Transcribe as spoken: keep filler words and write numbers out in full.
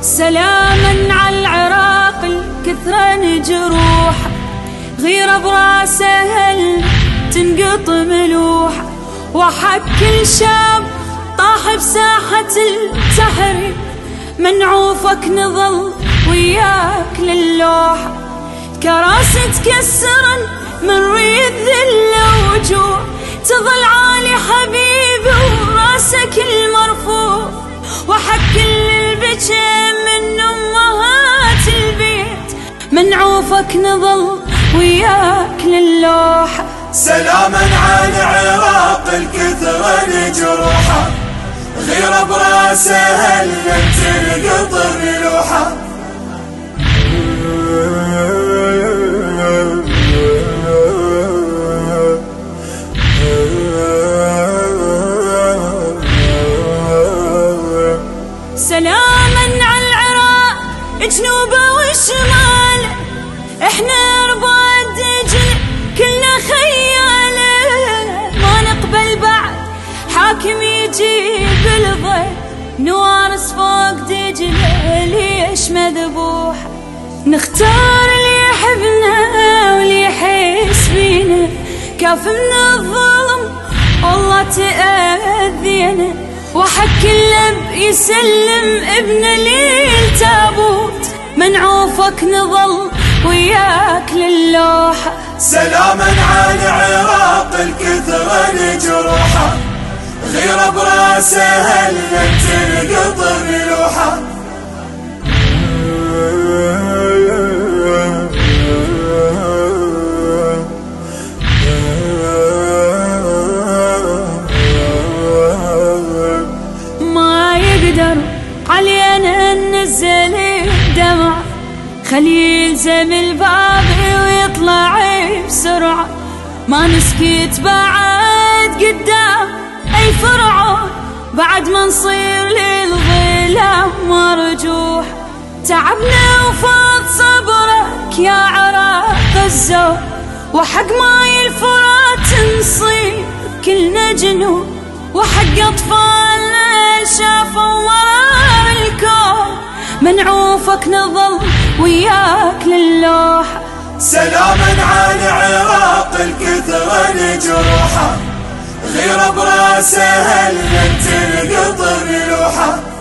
سلاما على العراق الكثرة جروح، غيرة براسه هل تنقط ملوحة، وحق كل شاب طاح بساحة التحرير، منعوفك نظل وياك للوحة، كراسي تكسرن من ريد ذل وجوع، تظل عالي حبيبي وراسك المرفوع، وحق كل البكى من امهات البيت، منعوفك نظل وياك للوحة. سلاما على العراق الكثرة جروحه، غيرة براسه هل تنقط ملوحة، سلاما على العراق جنوبه وشماله، احنا رباط دجل كلنا خياله، ما نقبل بعد حاكم يجيب الضي، نوارس فوق دجله ليش مذبوحه، نختار اللي يحبنا واللي يحس بينا، كاف من الظلم والله تأذينا، وحق الأب يسلم ابنه للتابوت، منعوفك نظل وياك للوحة. سلاما على العراق الكثرة جروحه، غيرة براسه هل تنقط ملوحة، ما يقدر علينا ننزل الدمع، خلي يلزم الباب ويطلع بسرعة، ما نسكت بعد قدام أي فرعون، بعد ما نصير للظلام مرجوح، تعبنا وفاض صبرك يا عراق الزور، وحق ماي الفرات نصير كلنا جنون، وحق أطفالنا شافوا وراء الكون، منعوفك نظل وياك للوحة. سلاما على العراق الكثرة جروحه، غيرة براسه هل تنقط ملوحة.